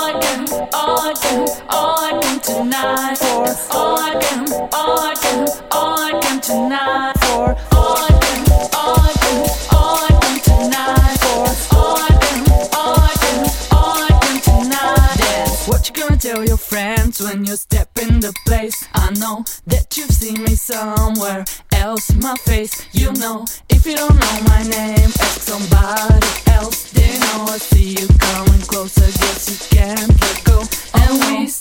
Organ tonight. For organ tonight. For organ tonight. For organ tonight. Dance. What you gonna tell your friends when you step in the place? I know that you've seen me somewhere else. My face, you know. If you don't know my name, ask somebody else. They know I see you coming closer. Guess you can't let go. And we